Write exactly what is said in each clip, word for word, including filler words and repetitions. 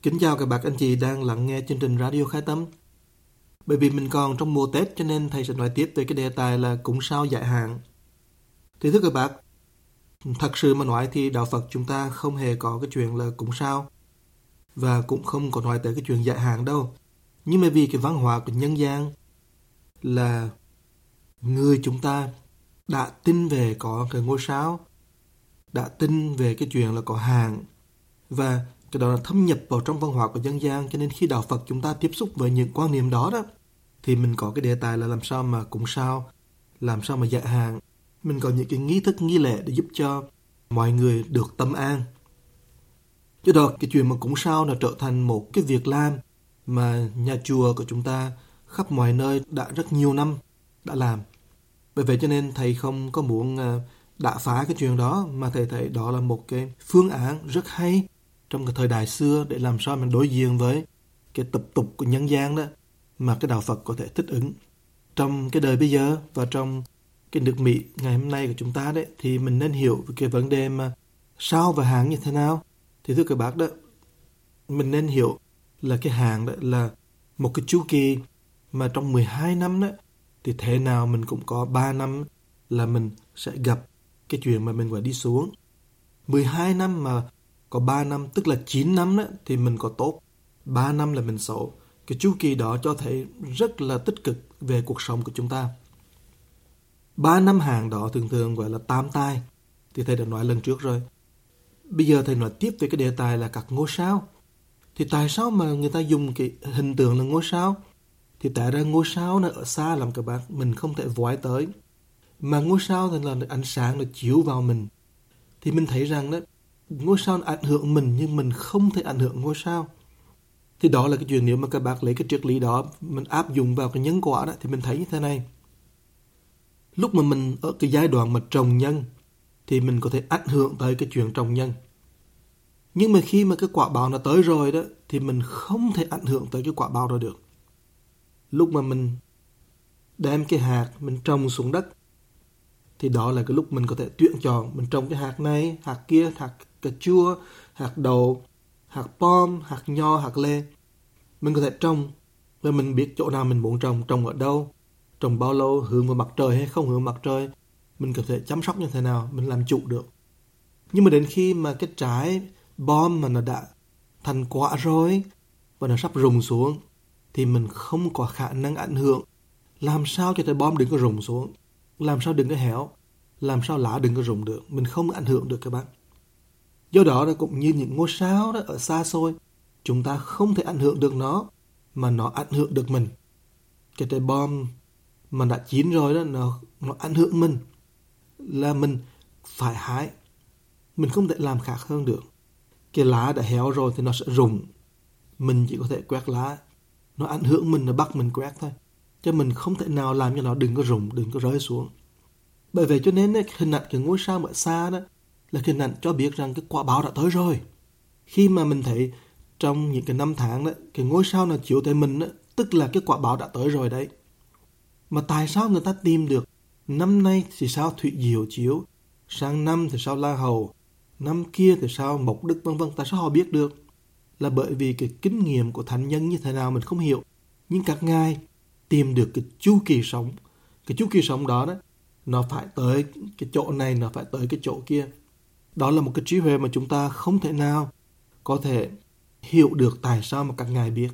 Kính chào các bác anh chị đang lắng nghe chương trình Radio Khai Tâm. Bởi vì mình còn trong mùa Tết cho nên thầy sẽ nói tiếp về cái đề tài là cúng sao giải hạn. Thì thưa các bác, thật sự mà nói thì đạo Phật chúng ta không hề có cái chuyện là cúng sao và cũng không có nói tới cái chuyện giải hạn đâu. Nhưng mà vì cái văn hóa của nhân gian là người chúng ta đã tin về có cái ngôi sao, đã tin về cái chuyện là có hạn, và cái đó là thâm nhập vào trong văn hóa của dân gian, cho nên khi đạo Phật chúng ta tiếp xúc với những quan niệm đó đó thì mình có cái đề tài là làm sao mà cúng sao, làm sao mà giải hạn. Mình có những cái nghi thức nghi lễ để giúp cho mọi người được tâm an. Cho đó cái chuyện mà cúng sao nó trở thành một cái việc làm mà nhà chùa của chúng ta khắp mọi nơi đã rất nhiều năm đã làm. Bởi vậy cho nên thầy không có muốn đả phá cái chuyện đó, mà thầy thấy đó là một cái phương án rất hay trong cái thời đại xưa để làm sao mình đối diện với cái tập tục của nhân gian đó mà cái đạo Phật có thể thích ứng. Trong cái đời bây giờ và trong cái nước Mỹ ngày hôm nay của chúng ta đấy, thì mình nên hiểu cái vấn đề mà sao và hạn như thế nào. Thì thưa các bác đó, mình nên hiểu là cái hạn đó là một cái chu kỳ mà trong mười hai năm đó thì thế nào mình cũng có ba năm là mình sẽ gặp cái chuyện mà mình phải đi xuống. mười hai năm mà có ba năm tức là chín năm đó thì mình có tốt, ba năm là mình xấu. Cái chu kỳ đó cho thấy rất là tích cực về cuộc sống của chúng ta. ba năm hạn đó thường thường gọi là tam tai, thì thầy đã nói lần trước rồi. Bây giờ thầy nói tiếp về cái đề tài là các ngôi sao. Thì tại sao mà người ta dùng cái hình tượng là ngôi sao? Thì tại ra ngôi sao nó ở xa lắm các bạn, mình không thể vói tới. Mà ngôi sao thì là ánh sáng nó chiếu vào mình. Thì mình thấy rằng đó, ngôi sao ảnh hưởng mình nhưng mình không thể ảnh hưởng ngôi sao. Thì đó là cái chuyện nếu mà các bác lấy cái triết lý đó mình áp dụng vào cái nhân quả đó thì mình thấy như thế này. Lúc mà mình ở cái giai đoạn mà trồng nhân thì mình có thể ảnh hưởng tới cái chuyện trồng nhân. Nhưng mà khi mà cái quả báo nó tới rồi đó thì mình không thể ảnh hưởng tới cái quả báo đó được. Lúc mà mình đem cái hạt mình trồng xuống đất thì đó là cái lúc mình có thể tuyển chọn. Mình trồng cái hạt này, hạt kia, hạt cà chua, hạt đậu, hạt pom, hạt nho, hạt lê. Mình có thể trồng và mình biết chỗ nào mình muốn trồng, trồng ở đâu, trồng bao lâu, hướng vào mặt trời hay không hướng vào mặt trời. Mình có thể chăm sóc như thế nào, mình làm chủ được. Nhưng mà đến khi mà cái trái bom mà nó đã thành quả rồi và nó sắp rụng xuống thì mình không có khả năng ảnh hưởng. Làm sao cho trái bom đừng có rụng xuống, làm sao đừng có héo, làm sao lá đừng có rụng được. Mình không ảnh hưởng được các bạn. Do đó là cũng như những ngôi sao đó ở xa xôi, chúng ta không thể ảnh hưởng được nó, mà nó ảnh hưởng được mình. Cái trái bom mà đã chín rồi đó, nó, nó ảnh hưởng mình là mình phải hái. Mình không thể làm khác hơn được. Cái lá đã héo rồi thì nó sẽ rụng. Mình chỉ có thể quét lá. Nó ảnh hưởng mình, nó bắt mình quét thôi. Chứ mình không thể nào làm cho nó đừng có rụng, đừng có rơi xuống. Bởi vậy cho nên hình ảnh cái ngôi sao ở xa đó là hình ảnh cho biết rằng cái quả báo đã tới rồi. Khi mà mình thấy trong những cái năm tháng đó, cái ngôi sao nào chiếu tới mình đó, tức là cái quả báo đã tới rồi đấy. Mà tại sao người ta tìm được năm nay thì sao Thủy Diệu chiếu, sang năm thì sao La Hầu, năm kia thì sao Mộc Đức vân vân, tại sao họ biết được? Là bởi vì cái kinh nghiệm của thánh nhân như thế nào mình không hiểu. Nhưng các ngài tìm được cái chu kỳ sống. Cái chu kỳ sống đó đó, nó phải tới cái chỗ này, nó phải tới cái chỗ kia. Đó là một cái trí huệ mà chúng ta không thể nào có thể hiểu được tại sao mà các ngài biết.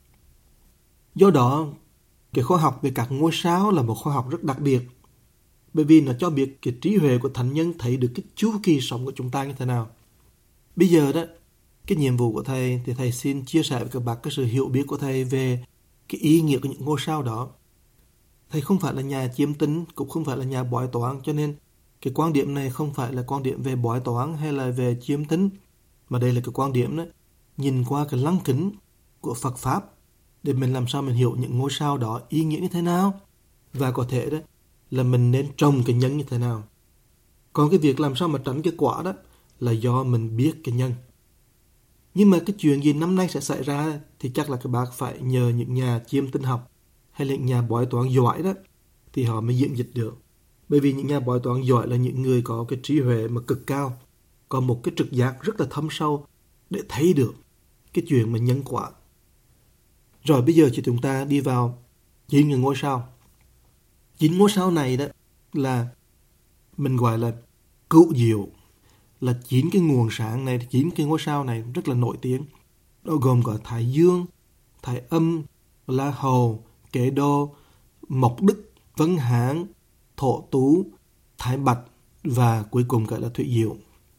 Do đó, cái khoa học về các ngôi sao là một khoa học rất đặc biệt. Bởi vì nó cho biết cái trí huệ của thánh nhân thấy được cái chu kỳ sống của chúng ta như thế nào. Bây giờ đó, cái nhiệm vụ của thầy thì thầy xin chia sẻ với các bạn cái sự hiểu biết của thầy về cái ý nghĩa của những ngôi sao đó. Thầy không phải là nhà chiêm tinh, cũng không phải là nhà bói toán, cho nên cái quan điểm này không phải là quan điểm về bói toán hay là về chiêm tinh, mà đây là cái quan điểm đó nhìn qua cái lăng kính của Phật Pháp để mình làm sao mình hiểu những ngôi sao đó ý nghĩa như thế nào, và có thể đó là mình nên trồng cái nhân như thế nào. Còn cái việc làm sao mà tránh cái quả đó là do mình biết cái nhân. Nhưng mà cái chuyện gì năm nay sẽ xảy ra thì chắc là các bác phải nhờ những nhà chiêm tinh học hay là những nhà bói toán giỏi đó thì họ mới diễn dịch được. Bởi vì những nhà bói toán giỏi là những người có cái trí huệ mà cực cao, có một cái trực giác rất là thâm sâu để thấy được cái chuyện mà nhân quả. Rồi bây giờ thì chúng ta đi vào chín cái ngôi sao. Chín ngôi sao này đó là mình gọi là cửu diệu, là chín cái nguồn sáng này, chín cái ngôi sao này rất là nổi tiếng. Nó gồm có Thái Dương, Thái Âm, La Hầu, Kế Đô, Mộc Đức, Vân Hán, Thổ Tú, Thái Bạch và cuối cùng gọi là Thủy Diệu.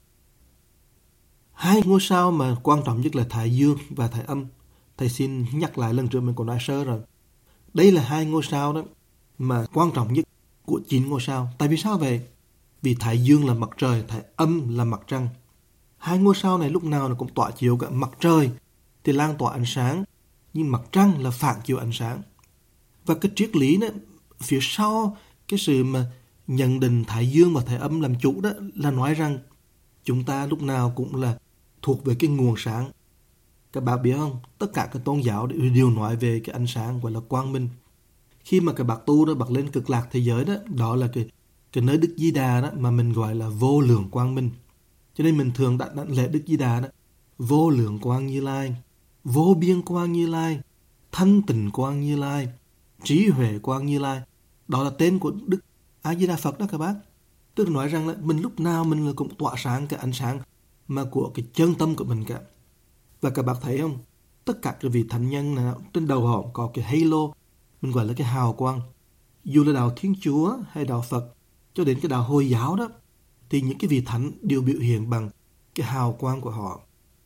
Hai ngôi sao mà quan trọng nhất là Thái Dương và Thái Âm. Thầy xin nhắc lại, lần trước mình có nói sơ rồi. Đây là hai ngôi sao đó mà quan trọng nhất của chín ngôi sao. Tại vì sao vậy? Vì Thái Dương là mặt trời, Thái Âm là mặt trăng. Hai ngôi sao này lúc nào nó cũng tỏa chiếu cả. Mặt trời thì lan tỏa ánh sáng, nhưng mặt trăng là phản chiếu ánh sáng. Và cái triết lý đó, phía sau cái sự mà nhận định Thái Dương và Thái Âm làm chủ đó là nói rằng chúng ta lúc nào cũng là thuộc về cái nguồn sáng. Các bạn biết không? Tất cả các tôn giáo đều nói về cái ánh sáng gọi là quang minh. Khi mà các bạn tu đó, bạn lên cực lạc thế giới đó, đó là cái, cái nơi Đức Di Đà đó mà mình gọi là vô lượng quang minh. Cho nên mình thường đặt lễ Đức Di Đà đó, vô lượng quang Như Lai, vô biên quang Như Lai, thanh tịnh quang Như Lai, trí huệ quang Như Lai. Đó là tên của Đức A Di Đà Phật đó các bác. Tức là nói rằng là mình lúc nào mình cũng tỏa sáng cái ánh sáng mà của cái chân tâm của mình cả. Và các bác thấy không? Tất cả cái vị thánh nhân nào trên đầu họ có cái halo, mình gọi là cái hào quang. Dù là đạo Thiên Chúa hay đạo Phật, cho đến cái đạo Hồi giáo đó, thì những cái vị thánh đều biểu hiện bằng cái hào quang của họ.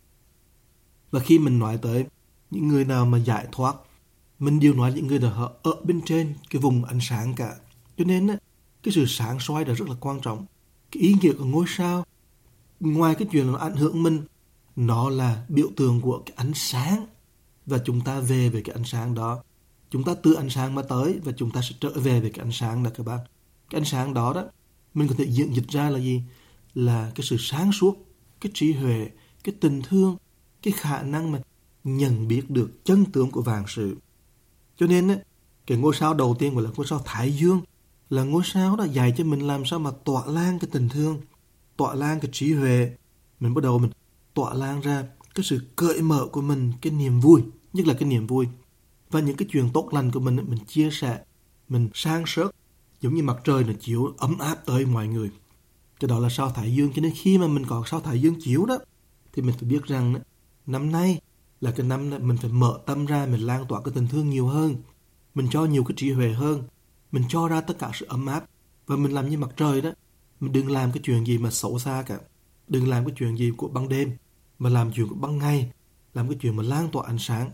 Và khi mình nói tới những người nào mà giải thoát, mình đều nói những người đó họ ở bên trên cái vùng ánh sáng cả. Cho nên cái sự sáng soi đó rất là quan trọng. Cái ý nghĩa của ngôi sao, ngoài cái chuyện là nó ảnh hưởng mình, nó là biểu tượng của cái ánh sáng. Và chúng ta về về cái ánh sáng đó. Chúng ta từ ánh sáng mà tới và chúng ta sẽ trở về về cái ánh sáng đó các bạn. Cái ánh sáng đó đó, mình có thể diễn dịch ra là gì? Là cái sự sáng suốt, cái trí huệ, cái tình thương, cái khả năng mà nhận biết được chân tướng của vạn sự. Cho nên á, cái ngôi sao đầu tiên gọi là ngôi sao Thái Dương, là ngôi sao đó dạy cho mình làm sao mà tỏa lan cái tình thương, tỏa lan cái trí huệ. Mình bắt đầu mình tỏa lan ra cái sự cởi mở của mình, cái niềm vui, nhất là cái niềm vui. Và những cái chuyện tốt lành của mình, mình chia sẻ, mình sang sớt, giống như mặt trời nó chiếu ấm áp tới mọi người. Cái đó là sao Thái Dương. Cho nên khi mà mình có sao Thái Dương chiếu đó, thì mình phải biết rằng năm nay là cái năm mình phải mở tâm ra, mình lan tỏa cái tình thương nhiều hơn, mình cho nhiều cái trí huệ hơn, mình cho ra tất cả sự ấm áp. Và mình làm như mặt trời đó, mình đừng làm cái chuyện gì mà xấu xa cả, đừng làm cái chuyện gì của ban đêm, mà làm chuyện của ban ngày, làm cái chuyện mà lan tỏa ánh sáng.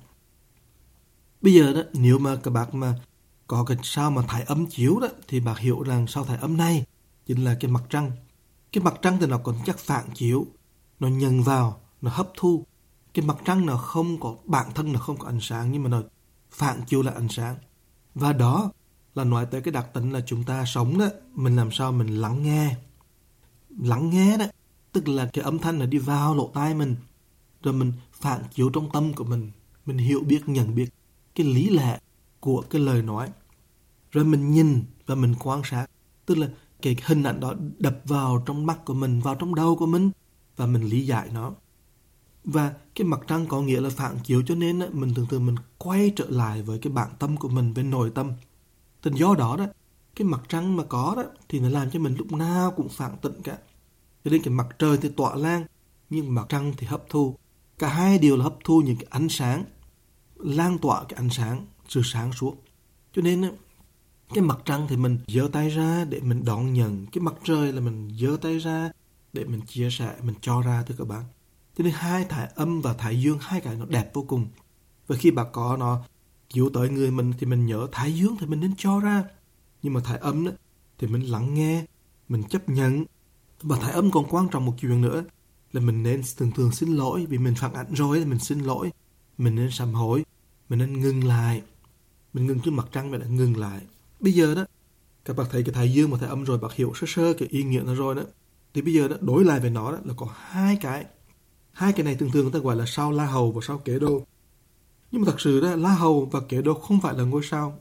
Bây giờ đó, nếu mà các bạn mà có cái sao mà Thái Âm chiếu đó, thì bạn hiểu rằng sao Thái Âm này chính là cái mặt trăng. Cái mặt trăng thì nó còn chắc phản chiếu, nó nhận vào, nó hấp thu. Cái mặt trăng nó không có, bản thân nó không có ánh sáng, nhưng mà nó phản chiếu lại ánh sáng. Và đó là nói tới cái đặc tính là chúng ta sống đó, mình làm sao mình lắng nghe. Lắng nghe đó, tức là cái âm thanh nó đi vào lỗ tai mình, rồi mình phản chiếu trong tâm của mình. Mình hiểu biết, nhận biết cái lý lẽ của cái lời nói. Rồi mình nhìn và mình quan sát, tức là cái hình ảnh đó đập vào trong mắt của mình, vào trong đầu của mình, và mình lý giải nó. Và cái mặt trăng có nghĩa là phản chiếu, cho nên mình thường thường mình quay trở lại với cái bản tâm của mình, với nội tâm. Từ do đó đó, cái mặt trăng mà có đó thì nó làm cho mình lúc nào cũng phản tịnh cả. Cho nên cái mặt trời thì tỏa lan, nhưng mặt trăng thì hấp thu. Cả hai đều là hấp thu những cái ánh sáng, lan tỏa cái ánh sáng, sự sáng suốt. Cho nên cái mặt trăng thì mình giơ tay ra để mình đón nhận, cái mặt trời là mình giơ tay ra để mình chia sẻ, mình cho ra thưa các bạn. Cho nên hai Thái Âm và Thái Dương, hai cái nó đẹp vô cùng. Và khi bà có nó chiếu tới người mình thì mình nhớ Thái Dương thì mình nên cho ra. Nhưng mà Thái Âm đó, thì mình lắng nghe, mình chấp nhận. Và Thái Âm còn quan trọng một chuyện nữa là mình nên thường thường xin lỗi. Vì mình phản ảnh rồi thì mình xin lỗi, mình nên sám hối, mình nên ngừng lại. Mình ngừng trước mặt trăng, mình lại ngừng lại. Bây giờ đó, các bạn thấy cái Thái Dương và Thái Âm rồi, bạn hiểu sơ sơ cái ý nghĩa nó rồi đó. Thì bây giờ đó, đối lại với nó đó, là có hai cái. Hai cái này thường thường người ta gọi là sao La Hầu và sao Kế Đô. Nhưng mà thật sự đó, La Hầu và Kế Đô không phải là ngôi sao.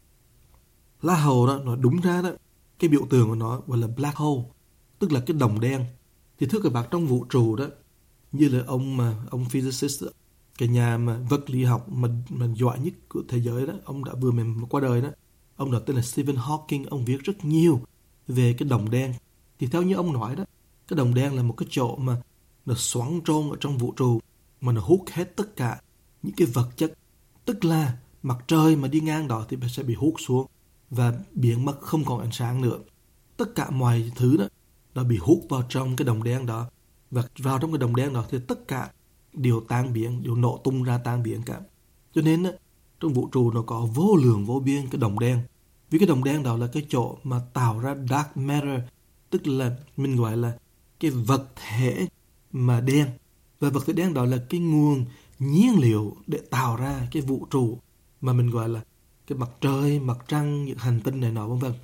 La Hầu đó, nó đúng ra đó, cái biểu tượng của nó gọi là black hole, tức là cái đồng đen. Thì thưa các bạn, trong vũ trụ đó, như là ông mà ông physicist cái nhà mà vật lý học mà, mà giỏi nhất của thế giới đó, ông đã vừa mới qua đời đó. Ông đó tên là Stephen Hawking, ông viết rất nhiều về cái đồng đen. Thì theo như ông nói đó, cái đồng đen là một cái chỗ mà nó xoắn trôn ở trong vũ trụ, mà nó hút hết tất cả những cái vật chất. Tức là mặt trời mà đi ngang đó thì sẽ bị hút xuống và biến mất, không còn ánh sáng nữa. Tất cả mọi thứ đó nó bị hút vào trong cái đồng đen đó. Và vào trong cái đồng đen đó thì tất cả đều tan biến, đều nổ tung ra tan biến cả. Cho nên đó, trong vũ trụ nó có vô lượng vô biên cái đồng đen. Vì cái đồng đen đó là cái chỗ mà tạo ra dark matter, tức là mình gọi là cái vật thể mà đen. Và vật thể đen đó là cái nguồn nhiên liệu để tạo ra cái vũ trụ mà mình gọi là cái mặt trời, mặt trăng, những hành tinh này nọ vân vân.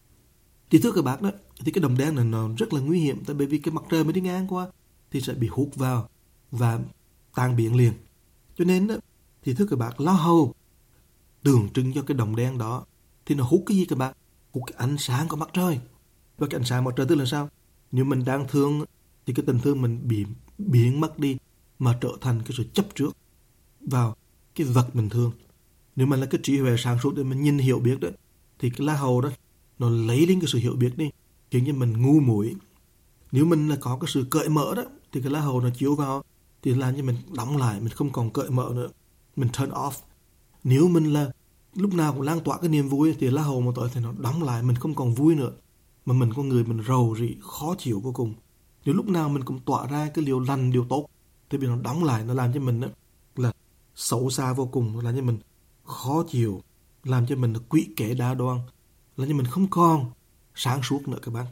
Thì thưa các bác đó, thì cái đồng đen này nó rất là nguy hiểm, tại bởi vì cái mặt trời mới đi ngang qua thì sẽ bị hút vào và tan biến liền. Cho nên đó, thì thưa các bác, lá hầu tượng trưng cho cái đồng đen đó thì nó hút cái gì các bác? Hút cái ánh sáng của mặt trời. Và cái ánh sáng mặt trời tức là sao? Nếu mình đang thương thì cái tình thương mình bị biến mất đi, mà trở thành cái sự chấp trước vào cái vật mình thương. Nếu mà là cái trí huệ sáng suốt để mình nhìn hiểu biết đó, thì cái lá hầu đó nó lấy lên cái sự hiểu biết đi, khiến cho mình ngu muội. Nếu mình là có cái sự cởi mở đó, thì cái lá hầu nó chiếu vào thì làm cho mình đóng lại, mình không còn cởi mở nữa, mình turn off. Nếu mình là lúc nào cũng lan tỏa cái niềm vui thì lá hầu mà tới thì nó đóng lại, mình không còn vui nữa, mà mình có người mình rầu rĩ, khó chịu vô cùng. Nếu lúc nào mình cũng tỏa ra cái điều lành, điều tốt thì bị nó đóng lại, nó làm cho mình đó là xấu xa vô cùng, làm cho mình khó chịu, làm cho mình quỷ kế đa đoan, làm cho mình không còn sáng suốt nữa các bạn.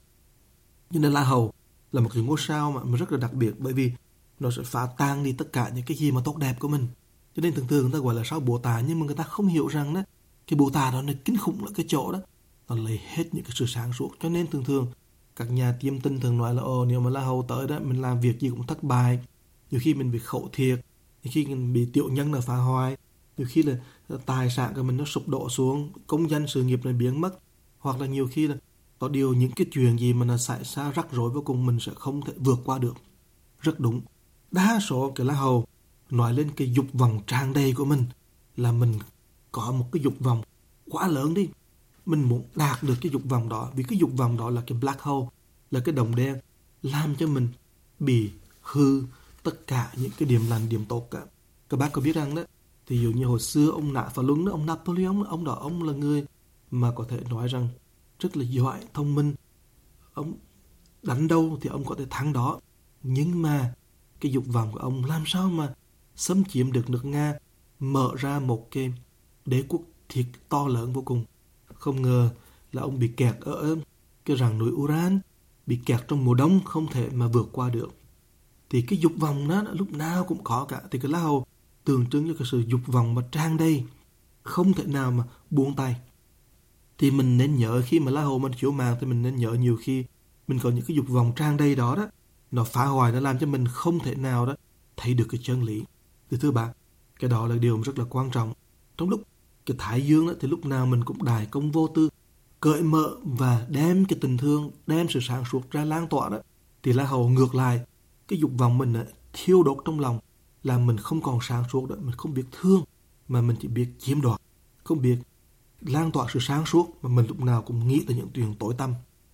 Cho nên lá hầu là một cái ngôi sao mà, mà rất là đặc biệt, bởi vì nó sẽ phá tan đi tất cả những cái gì mà tốt đẹp của mình. Cho nên thường thường người ta gọi là sao Bồ Tát, nhưng mà người ta không hiểu rằng đó, cái Bồ Tát đó nó kinh khủng là cái chỗ đó nó lấy hết những cái sự sáng suốt. Cho nên thường thường các nhà tiêm tinh thường nói là ồ, nếu mà lá hầu tới đó mình làm việc gì cũng thất bại, nhiều khi mình bị khẩu thiệt, nhiều khi mình bị tiểu nhân là phá hoại, nhiều khi là tài sản của mình nó sụp đổ xuống, công danh sự nghiệp này biến mất, hoặc là nhiều khi là có điều những cái chuyện gì mà nó xảy ra rắc rối vô cùng, mình sẽ không thể vượt qua được. Rất đúng. Đa số cái lá hầu nói lên cái dục vọng tràn đầy của mình, là mình có một cái dục vọng quá lớn đi, mình muốn đạt được cái dục vọng đó, vì cái dục vọng đó là cái black hole, là cái đồng đen, làm cho mình bị hư tất cả những cái điểm lành, điểm tốt cả. Các bác có biết rằng đó, thì dụ như hồi xưa ông Nạ Phá Luân đó, ông Napoleon, ông đó ông là người mà có thể nói rằng rất là giỏi, thông minh, ông đánh đâu thì ông có thể thắng đó, nhưng mà cái dục vọng của ông làm sao mà xâm chiếm được nước Nga, mở ra một cái đế quốc thiệt to lớn vô cùng. Không ngờ là ông bị kẹt ở cái rặng núi Uran, bị kẹt trong mùa đông, không thể mà vượt qua được. Thì cái dục vọng đó lúc nào cũng có cả. Thì cái lá hầu tượng trưng cho cái sự dục vọng mà tràn đầy, không thể nào mà buông tay. Thì mình nên nhớ khi mà lá hầu mình chiếu màng, thì mình nên nhớ nhiều khi mình có những cái dục vọng tràn đầy đó đó, nó phá hoại, nó làm cho mình không thể nào đó thấy được cái chân lý. Thì thưa bạn, cái đó là điều rất là quan trọng. Trong lúc cái thái dương đó, thì lúc nào mình cũng đại công vô tư, cởi mở và đem cái tình thương, đem sự sáng suốt ra lan tỏa đó. Thì lá hầu ngược lại, cái dục vọng mình đó, thiêu đốt trong lòng, là mình không còn sáng suốt đó, mình không biết thương, mà mình chỉ biết chiếm đoạt, không biết lan tỏa sự sáng suốt, mà mình lúc nào cũng nghĩ tới những chuyện tối tăm.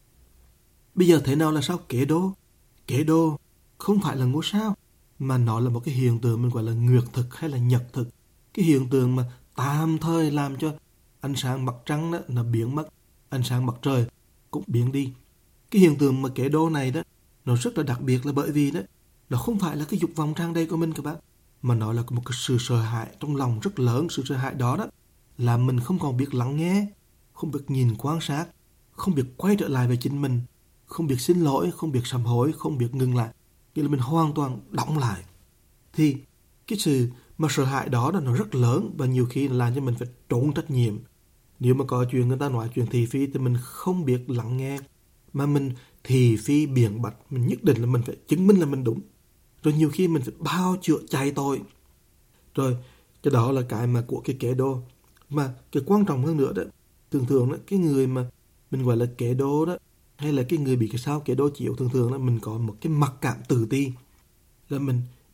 Bây giờ thế nào là sao kế đô? Kế đô không phải là ngôi sao, mà nó là một cái hiện tượng mình gọi là nguyệt thực hay là nhật thực. Cái hiện tượng mà tạm thời làm cho ánh sáng mặt trăng đó nó biến mất, ánh sáng mặt trời cũng biến đi. Cái hiện tượng mà kế đô này đó, nó rất là đặc biệt, là bởi vì đó, nó không phải là cái dục vọng tràn đầy của mình các bạn, mà nó là một cái sự sợ hãi trong lòng rất lớn. Sự sợ hãi đó đó là mình không còn biết lắng nghe, không biết nhìn quan sát, không biết quay trở lại về chính mình, không biết xin lỗi, không biết sám hối, không biết ngừng lại. Nghĩa là mình hoàn toàn đóng lại. Thì cái sự mà sợ hãi đó là nó rất lớn, và nhiều khi làm cho mình phải trốn trách nhiệm. Nếu mà có chuyện người ta nói chuyện thị phi thì mình không biết lắng nghe, mà mình thị phi biện bạch, mình nhất định là mình phải chứng minh là mình đúng. Rồi nhiều khi mình phải bao chữa chạy tội. Rồi cái đó là cái mà của cái kế đô. Mà cái quan trọng hơn nữa đó, thường thường đó, cái người mà mình gọi là kế đô đó, hay là cái người bị cái sao kế đô chiếu, thường thường là mình có một cái mặc cảm tự ti, là mình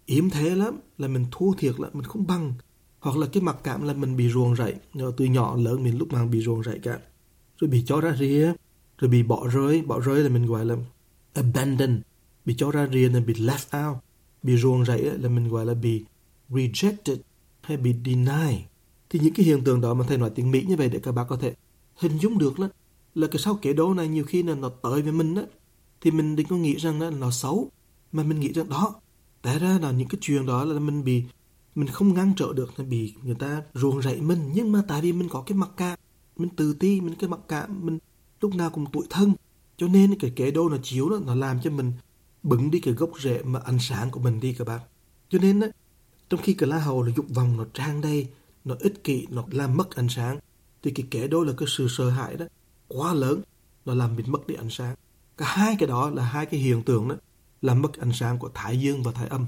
yếm thế lắm, là mình thua thiệt là mình không bằng. Hoặc là cái mặc cảm là mình bị ruồng rẫy, từ nhỏ lớn mình lúc nào bị ruồng rẫy cả. Rồi bị cho ra rìa, rồi bị bỏ rơi, bỏ rơi là mình gọi là abandon, bị cho ra rìa là bị left out, bị ruồng rẫy là mình gọi là bị rejected hay bị deny. Thì những cái hiện tượng đó mà thầy nói tiếng Mỹ như vậy để các bạn có thể hình dung được là, là cái sau kế đô này nhiều khi là nó tới với mình đó, thì mình đừng có nghĩ rằng là nó xấu, mà mình nghĩ rằng đó, tại ra là những cái chuyện đó là mình bị, mình không ngăn trở được, là bị người ta ruồng rẫy mình. Nhưng mà tại vì mình có cái mặc cảm, mình tự ti, mình cái mặc cảm, mình lúc nào cũng tủi thân, cho nên cái kế đô nó chiếu đó, nó làm cho mình bứng đi cái gốc rễ mà ánh sáng của mình đi các bạn. Cho nên đó, trong khi cái lá hầu là dục vọng nó tràn đầy, nó ích kỷ, nó làm mất ánh sáng, thì cái kế đô là cái sự sợ hãi đó quá lớn, nó làm mình mất đi ánh sáng. Cả hai cái đó là hai cái hiện tượng đó làm mất ánh sáng của thái dương và thái âm.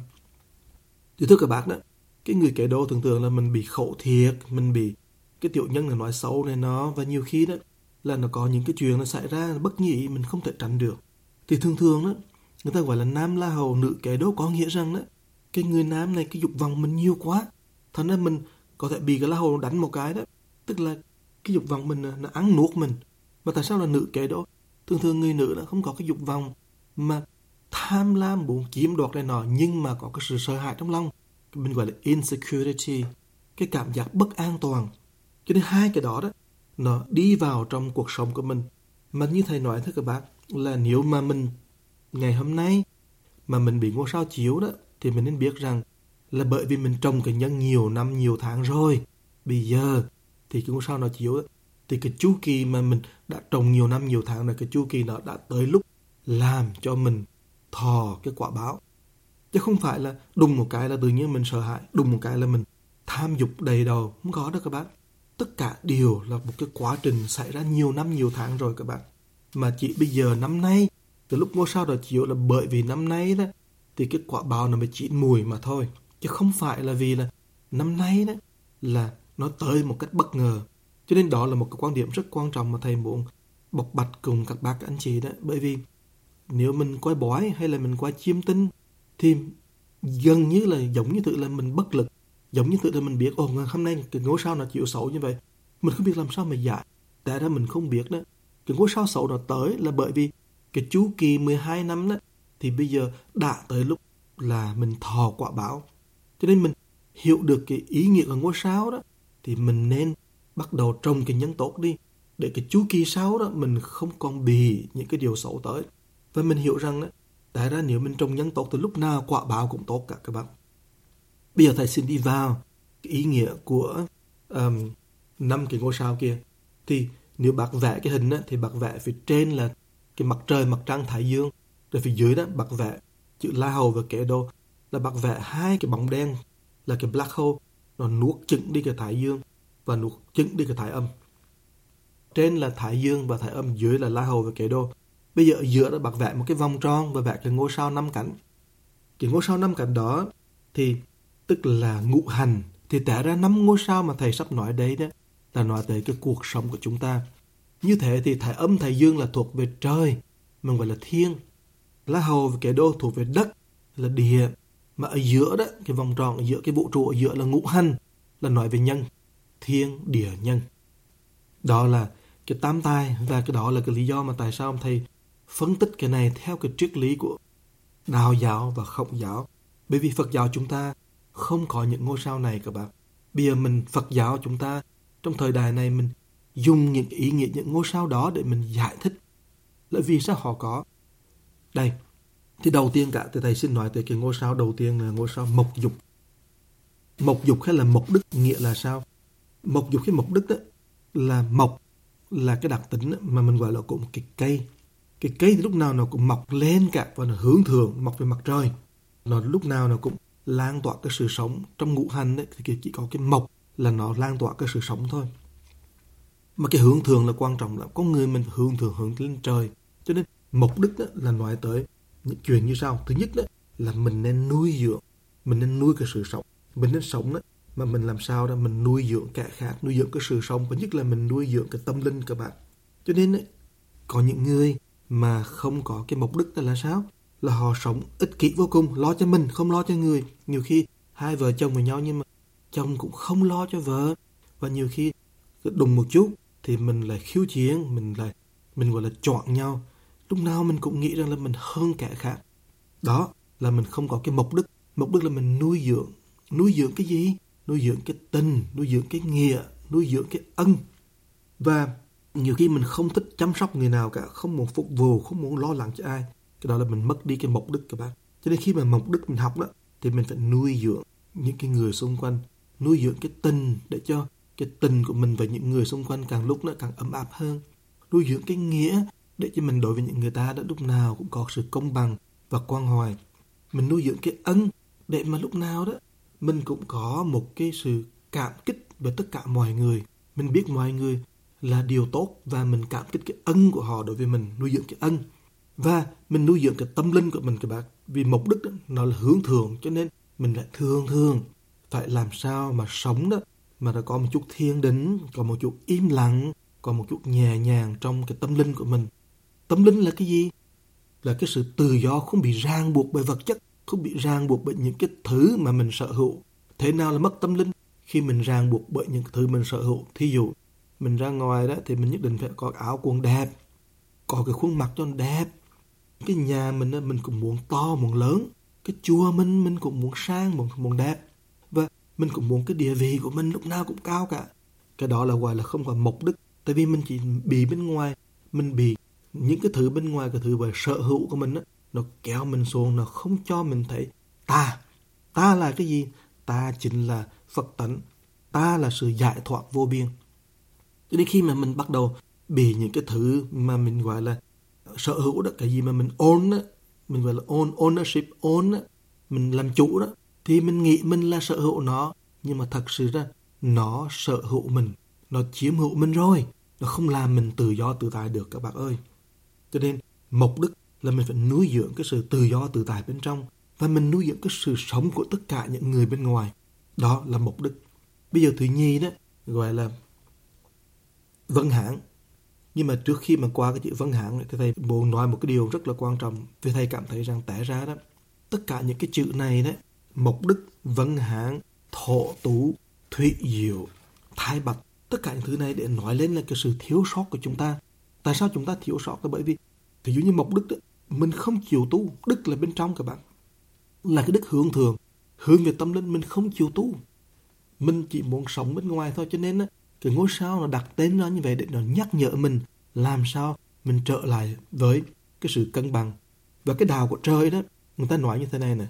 Thì thưa các bạn đó, cái người kế đô thường thường là mình bị khẩu thiệt, mình bị cái tiểu nhân là nói xấu này nó, và nhiều khi đó là nó có những cái chuyện nó xảy ra bất nhị mình không thể tránh được. Thì thường thường đó, người ta gọi là nam la hầu nữ kế đô, có nghĩa rằng đó, cái người nam này cái dục vọng mình nhiều quá, thành ra mình có thể bị cái la hầu đánh một cái đó, tức là cái dục vọng mình nó ăn nuốt mình. Mà tại sao là nữ kế đô? Thường thường người nữ là không có cái dục vọng mà tham lam muốn chiếm đoạt này nọ, nhưng mà có cái sự sợ hãi trong lòng, mình gọi là insecurity, cái cảm giác bất an toàn. Cho nên hai cái đó đó nó đi vào trong cuộc sống của mình. Mà như thầy nói thưa các bạn, là nếu mà mình ngày hôm nay mà mình bị ngôi sao chiếu đó, thì mình nên biết rằng là bởi vì mình trồng cái nhân nhiều năm nhiều tháng rồi. Bây giờ thì cái ngôi sao nó chiếu đó, thì cái chu kỳ mà mình đã trồng nhiều năm nhiều tháng là cái chu kỳ nó đã tới lúc làm cho mình thọ cái quả báo. Chứ không phải là đùng một cái là tự nhiên mình sợ hãi, đùng một cái là mình tham dục đầy đầu. Không có đâu các bạn. Tất cả đều là một cái quá trình xảy ra nhiều năm nhiều tháng rồi các bạn. Mà chỉ bây giờ năm nay, từ lúc ngôi sao đó chiếu là bởi vì năm nay đó, thì cái quả báo nó mới chín mùi mà thôi. Chứ không phải là vì là năm nay đó là nó tới một cách bất ngờ. Cho nên đó là một cái quan điểm rất quan trọng mà thầy muốn bộc bạch cùng các bác các anh chị đó. Bởi vì nếu mình coi bói hay là mình coi chiêm tinh thì gần như là giống như tự là mình bất lực, giống như tự là mình biết ồ hôm nay cái ngôi sao nó chịu xấu như vậy, mình không biết làm sao mà giải. Tại ra mình không biết đó, cái ngôi sao xấu nó tới là bởi vì cái chu kỳ mười hai năm đó, thì bây giờ đã tới lúc là mình thọ quả báo. Cho nên mình hiểu được cái ý nghĩa của ngôi sao đó, thì mình nên bắt đầu trồng cái nhân tốt đi, để cái chu kỳ sau đó mình không còn bị những cái điều xấu tới. Và mình hiểu rằng đó, tại ra nếu mình trồng nhân tốt thì lúc nào quả báo cũng tốt cả các bạn. Bây giờ thầy xin đi vào cái ý nghĩa của um, năm cái ngôi sao kia. Thì nếu bác vẽ cái hình đó, thì bác vẽ phía trên là cái mặt trời, mặt trăng, thái dương. Rồi phía dưới đó bác vẽ chữ la hầu và kế đô, là bác vẽ hai cái bóng đen là cái black hole, nó nuốt chửng đi cái thái dương và nuốt chửng đi cái thái âm. Trên là thái dương và thái âm, dưới là la hầu và kế đô. Bây giờ ở giữa đó bác vẽ một cái vòng tròn và vẽ cái ngôi sao năm cánh. Cái ngôi sao năm cánh đó thì tức là ngũ hành. Thì trả ra năm ngôi sao mà thầy sắp nói đây đó là nói tới cái cuộc sống của chúng ta. Như thế thì thái âm, thái dương là thuộc về trời, mình gọi là thiên. La hầu và kế đô thuộc về đất, là địa. Mà ở giữa đó, cái vòng tròn ở giữa, cái vũ trụ ở giữa là ngũ hành, là nói về nhân, thiên, địa, nhân. Đó là cái tam tài, và cái đó là cái lý do mà tại sao thầy phân tích cái này theo cái triết lý của Đạo giáo và Khổng giáo. Bởi vì Phật giáo chúng ta không có những ngôi sao này các bạn. Bây giờ mình Phật giáo chúng ta trong thời đại này mình dùng những ý nghĩa những ngôi sao đó để mình giải thích là vì sao họ có. Đây, thì đầu tiên cả thì thầy xin nói tới cái ngôi sao đầu tiên là ngôi sao mộc dục. Mộc dục hay là mộc đức nghĩa là sao? Mộc dục hay mộc đức đó là mộc là cái đặc tính mà mình gọi là của một cái cây. Cái cây thì lúc nào nó cũng mọc lên cả và nó hướng thượng, mọc về mặt trời. Nó lúc nào nó cũng lan tỏa cái sự sống. Trong ngũ hành ấy, thì chỉ có cái mộc là nó lan tỏa cái sự sống thôi. Mà cái hướng thượng là quan trọng lắm. Con người mình hướng thượng hướng lên trời. Cho nên mộc đức đó là nói tới những chuyện như sau. Thứ nhất đó là mình nên nuôi dưỡng, mình nên nuôi cái sự sống. Mình nên sống đó, mà mình làm sao đó mình nuôi dưỡng kẻ khác, nuôi dưỡng cái sự sống, và nhất là mình nuôi dưỡng cái tâm linh các bạn. Cho nên ấy, có những người mà không có cái mộc đức là sao? là họ sống ích kỷ vô cùng, lo cho mình, không lo cho người. Nhiều khi hai vợ chồng với nhau nhưng mà chồng cũng không lo cho vợ. Và nhiều khi đùng một chút thì mình lại khiêu chiến, mình lại mình gọi là chọn nhau. Lúc nào mình cũng nghĩ rằng là mình hơn kẻ khác. Đó là mình không có cái mục đích. Mục đích là mình nuôi dưỡng. Nuôi dưỡng cái gì? Nuôi dưỡng cái tình, nuôi dưỡng cái nghĩa, nuôi dưỡng cái ân. Và nhiều khi mình không thích chăm sóc người nào cả, không muốn phục vụ, không muốn lo lắng cho ai. Cái đó là mình mất đi cái mục đích các bạn. Cho nên khi mà mục đích mình học đó, thì mình phải nuôi dưỡng những cái người xung quanh, nuôi dưỡng cái tình để cho cái tình của mình và những người xung quanh càng lúc nó càng ấm áp hơn. Nuôi dưỡng cái nghĩa để cho mình đối với những người ta đó lúc nào cũng có sự công bằng và quan hoài. Mình nuôi dưỡng cái ân để mà lúc nào đó mình cũng có một cái sự cảm kích với tất cả mọi người. Mình biết mọi người là điều tốt và mình cảm kích cái ân của họ đối với mình, nuôi dưỡng cái ân. Và mình nuôi dưỡng cái tâm linh của mình các bạn. Vì mục đích đó, nó là hướng thượng, cho nên mình lại thường thường phải làm sao mà sống đó mà nó có một chút thiền định, có một chút im lặng, có một chút nhẹ nhàng trong cái tâm linh của mình. Tâm linh là cái gì? Là cái sự tự do, không bị ràng buộc bởi vật chất, không bị ràng buộc bởi những cái thứ mà mình sở hữu. Thế nào là mất tâm linh? Khi mình ràng buộc bởi những thứ mình sở hữu. Thí dụ, mình ra ngoài đó thì mình nhất định phải có áo quần đẹp, có cái khuôn mặt cho nó đẹp. Cái nhà mình đó, mình cũng muốn to, muốn lớn. Cái chùa mình, mình cũng muốn sang, muốn, muốn đẹp. Và mình cũng muốn cái địa vị của mình lúc nào cũng cao cả. Cái đó là gọi là không có mục đích. Tại vì mình chỉ bị bên ngoài, mình bị những cái thứ bên ngoài, cái thứ về sở hữu của mình đó, nó kéo mình xuống, nó không cho mình thấy ta. Ta là cái gì? Ta chính là Phật tánh. Ta là sự giải thoát vô biên. Cho nên khi mà mình bắt đầu bị những cái thứ mà mình gọi là sở hữu đó, cái gì mà mình own đó, mình gọi là own, ownership, own đó, mình làm chủ đó, thì mình nghĩ mình là sở hữu nó. Nhưng mà thật sự ra, nó sở hữu mình, nó chiếm hữu mình rồi. Nó không làm mình tự do tự tại được các bạn ơi. Cho nên mục đích là mình phải nuôi dưỡng cái sự tự do tự tại bên trong. Và mình nuôi dưỡng cái sự sống của tất cả những người bên ngoài. Đó là mục đích. Bây giờ thứ nhì đó, gọi là vận hạn. Nhưng mà trước khi mà qua cái chữ vận hạn thì thầy muốn nói một cái điều rất là quan trọng. Vì thầy cảm thấy rằng tại ra đó, tất cả những cái chữ này đó, mục đích, vận hạn, thọ tú, thụy diệu, thái bạch, tất cả những thứ này để nói lên là cái sự thiếu sót của chúng ta. Tại sao chúng ta thiếu sót? Là bởi vì ví dụ như mục đức đó, mình không chịu tu. Đức là bên trong các bạn, là cái đức hướng thượng, hướng về tâm linh. Mình không chịu tu, mình chỉ muốn sống bên ngoài thôi. Cho nên đó, cái ngôi sao nó đặt tên nó như vậy để nó nhắc nhở mình làm sao mình trở lại với cái sự cân bằng. Và cái đạo của trời đó, người ta nói như thế này nè: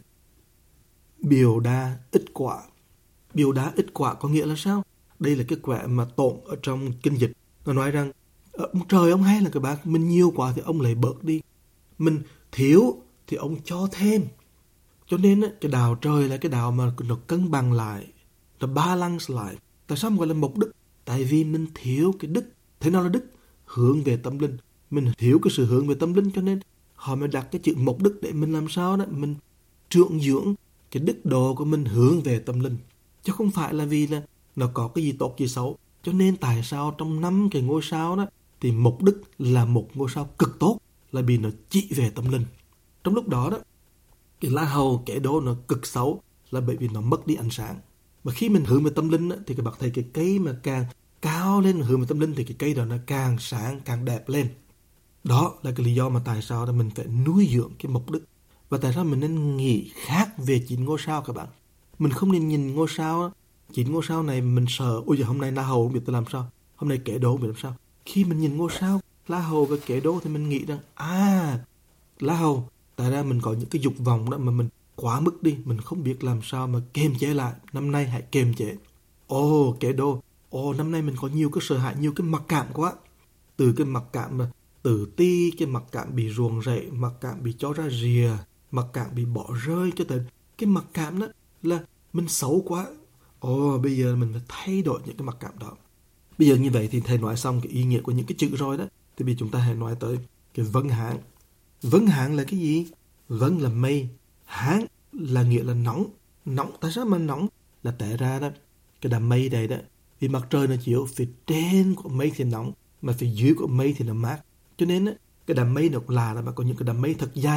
biểu đa ít quả. Biểu đa ít quả có nghĩa là sao? Đây là cái quả mà tụng ở trong kinh dịch. Nó nói rằng ông trời ông hay là các bạn, mình nhiều quá thì ông lấy bớt đi, mình thiếu thì ông cho thêm. Cho nên cái đạo trời là cái đạo mà nó cân bằng lại, nó balance lại. Tại sao gọi là mục đức? Tại vì mình thiếu cái đức. Thế nào là đức? Hướng về tâm linh. Mình thiếu cái sự hướng về tâm linh, cho nên họ mới đặt cái chữ mục đức để mình làm sao đó mình trưởng dưỡng cái đức độ của mình hướng về tâm linh. Chứ không phải là vì là nó có cái gì tốt gì xấu. Cho nên tại sao trong năm cái ngôi sao đó thì mục đức là một ngôi sao cực tốt, là vì nó chỉ về tâm linh. Trong lúc đó đó, cái lá hầu kẻ đố nó cực xấu là bởi vì nó mất đi ánh sáng. Mà khi mình hướng về tâm linh đó, thì các bạn thấy cái cây mà càng cao lên hướng về tâm linh thì cái cây đó nó càng sáng, càng đẹp lên. Đó là cái lý do mà tại sao mình phải nuôi dưỡng cái mục đức. Và tại sao mình nên nghĩ khác về chín ngôi sao các bạn. Mình không nên nhìn ngôi sao, chín ngôi sao này mình sợ, ôi giờ hôm nay lá hầu không biết tôi làm sao, hôm nay kẻ đố không biết làm sao. Khi mình nhìn ngôi sao, lá hầu và kẻ đố thì mình nghĩ rằng, à, lá hầu, tại ra mình có những cái dục vọng đó mà mình quá mức đi, mình không biết làm sao mà kiềm chế lại. Năm nay hãy kiềm chế. Ồ, kẻ đố, ồ, năm nay mình có nhiều cái sợ hãi, nhiều cái mặc cảm quá. Từ cái mặc cảm mà tự ti, cái mặc cảm bị ruồng rẫy, mặc cảm bị cho ra rìa, mặc cảm bị bỏ rơi, cho tới cái mặc cảm đó là mình xấu quá. Ồ, bây giờ mình phải thay đổi những cái mặc cảm đó. Bây giờ như vậy thì thầy nói xong cái ý nghĩa của những cái chữ rồi đó, thì bây giờ chúng ta hãy nói tới cái vấn hạn. Vấn hạn là cái gì? Vấn là mây, hạn là nghĩa là nóng. Nóng, tại sao mà nóng? Là tại ra đó, cái đám mây này đó, vì mặt trời nó chiếu phía trên của mây thì nóng, mà phía dưới của mây thì nó mát. Cho nên đó, cái đám mây nó lạ là mà có những cái đám mây thật dài,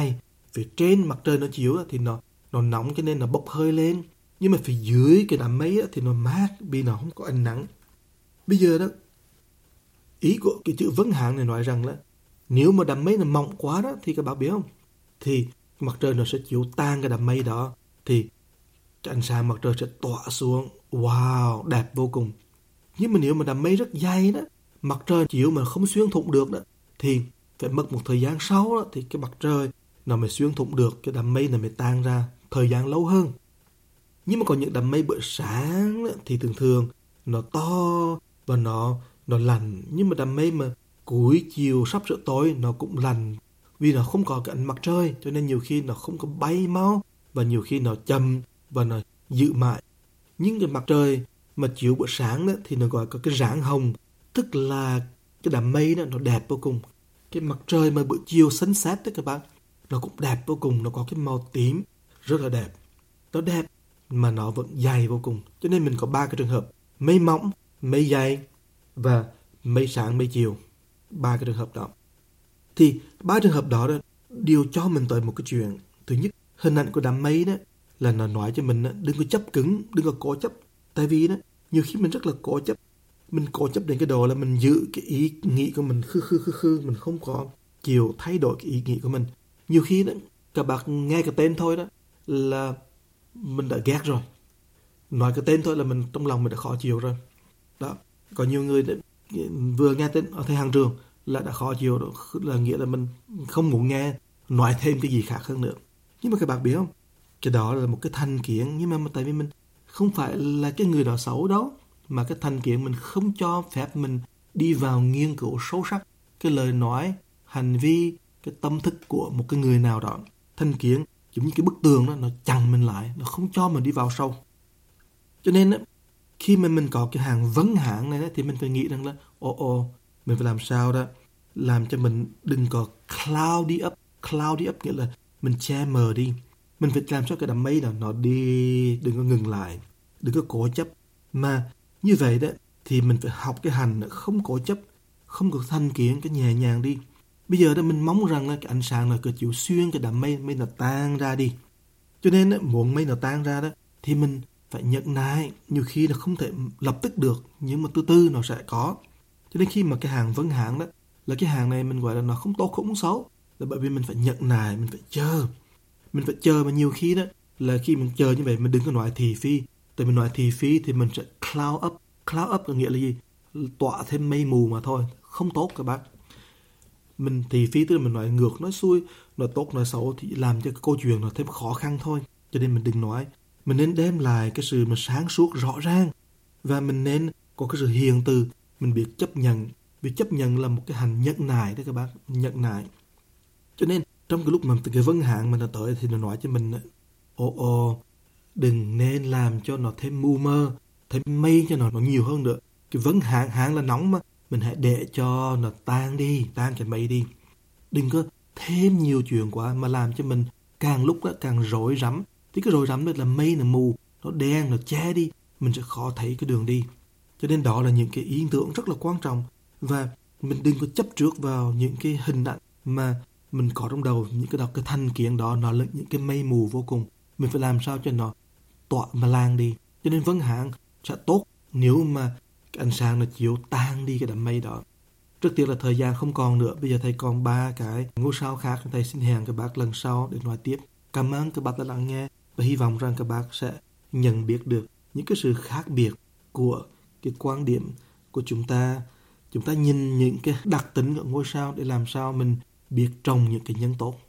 phía trên mặt trời nó chiếu á, thì nó nó nóng cho nên nó bốc hơi lên. Nhưng mà phía dưới cái đám mây á, thì nó mát vì nó không có ánh nắng. Bây giờ đó, ý của cái chữ vấn hạn này nói rằng là nếu mà đám mây nó mỏng quá đó thì các bạn biết không? Thì mặt trời nó sẽ chiếu tan cái đám mây đó, thì cái ánh sáng mặt trời sẽ tỏa xuống. Wow, đẹp vô cùng. Nhưng mà nếu mà đám mây rất dày đó, mặt trời chiếu mà không xuyên thủng được đó, thì phải mất một thời gian sau đó, thì cái mặt trời nó mới xuyên thủng được, cái đám mây này mới tan ra thời gian lâu hơn. Nhưng mà có những đám mây buổi sáng đó, thì thường thường nó to và nó nó lành. Nhưng mà đám mây mà cuối chiều sắp sửa tối nó cũng lành, vì nó không có cái ánh mặt trời, cho nên nhiều khi nó không có bay mau, và nhiều khi nó chậm và nó giữ mãi. Nhưng cái mặt trời mà chiếu buổi sáng đó thì nó gọi có cái ráng hồng, tức là cái đám mây đó nó đẹp vô cùng. Cái mặt trời mà buổi chiều sunset đó các bạn, nó cũng đẹp vô cùng, nó có cái màu tím rất là đẹp. Nó đẹp mà nó vẫn dày vô cùng. Cho nên mình có ba cái trường hợp: mây mỏng, mây dày và mây sáng, mây chiều. Ba cái trường hợp đó. Thì ba trường hợp đó, đó đều cho mình tới một cái chuyện. Thứ nhất, hình ảnh của đám mây đó là nó nói cho mình đừng có chấp cứng, đừng có cố chấp. Tại vì đó, nhiều khi mình rất là cố chấp. Mình cố chấp đến cái độ là mình giữ cái ý nghĩ của mình khư khư khư khư, mình không có chịu thay đổi cái ý nghĩ của mình. Nhiều khi đó, các bạn nghe cái tên thôi đó là mình đã ghét rồi. Nói cái tên thôi là mình trong lòng mình đã khó chịu rồi. Đó, có nhiều người đã, vừa nghe tên ở thầy Hàng Trường là đã khó chịu rồi, là nghĩa là mình không muốn nghe nói thêm cái gì khác hơn nữa. Nhưng mà các bạn biết không, cái đó là một cái thành kiến. Nhưng mà tại vì mình không phải là cái người đó xấu đâu, mà cái thành kiến mình không cho phép mình đi vào nghiên cứu sâu sắc cái lời nói, hành vi, cái tâm thức của một cái người nào đó. Thành kiến giống như cái bức tường đó, nó chặn mình lại, nó không cho mình đi vào sâu. Cho nên đó, khi mà mình có cái hàng vấn hạn này đó, thì mình phải nghĩ rằng là ồ ồ, mình phải làm sao đó làm cho mình đừng có cloudy up. Cloudy up nghĩa là mình che mờ đi. Mình phải làm cho cái đám mây đó nó đi, đừng có ngừng lại, đừng có cố chấp. Mà như vậy đó thì mình phải học cái hành không cố chấp, không có thành kiến, cái nhẹ nhàng đi. Bây giờ đó mình mong rằng là cái ánh sáng là cứ chiếu xuyên cái đám mây, mây nó tan ra đi. Cho nên đó, muốn mây nó tan ra đó thì mình phải nhẫn nại. Nhiều khi nó không thể lập tức được, nhưng mà từ từ nó sẽ có. Cho nên khi mà cái hàng vấn hạn đó, là cái hàng này mình gọi là nó không tốt không xấu, là bởi vì mình phải nhẫn nại, mình phải chờ. Mình phải chờ, mà nhiều khi đó là khi mình chờ như vậy mình đừng có nói thị phi. Tại mình nói thị phi thì mình sẽ cloud up. Cloud up có nghĩa là gì? Tỏa thêm mây mù mà thôi, không tốt các bác. Mình thị phi tức là mình nói ngược, nói xuôi, nói tốt, nói xấu thì làm cho cái câu chuyện nó thêm khó khăn thôi. Cho nên mình đừng nói. Mình nên đem lại cái sự mà sáng suốt rõ ràng, và mình nên có cái sự hiền từ. Mình biết chấp nhận. Việc chấp nhận là một cái hành nhẫn nại đó các bác, nhẫn nại. Cho nên trong cái lúc mà cái vấn hạn mà nó tới thì nó nói cho mình ồ ồ, đừng nên làm cho nó thêm mù mơ, thêm mây cho nó nó nhiều hơn nữa. Cái vấn hạn, hạn là nóng mà, mình hãy để cho nó tan đi, tan cái mây đi. Đừng có thêm nhiều chuyện quá mà làm cho mình càng lúc đó càng rối rắm. Thì cái rối rắm đó là mây nó mù, nó đen, nó che đi, mình sẽ khó thấy cái đường đi. Cho nên đó là những cái ý tưởng rất là quan trọng. Và mình đừng có chấp trước vào những cái hình ảnh mà mình có trong đầu, những cái đó, cái thành kiến đó, nó là những cái mây mù vô cùng. Mình phải làm sao cho nó tỏa mà lan đi. Cho nên vấn hạn sẽ tốt nếu mà cái ánh sáng nó chiếu tan đi cái đám mây đó. Trước tiên là thời gian không còn nữa. Bây giờ thầy còn ba cái ngôi sao khác. Thầy xin hẹn các bác lần sau để nói tiếp. Cảm ơn các bác đã lắng nghe, và hy vọng rằng các bác sẽ nhận biết được những cái sự khác biệt của cái quan điểm của chúng ta. Chúng ta nhìn những cái đặc tính của ngôi sao để làm sao mình biết trồng những cái nhân tốt.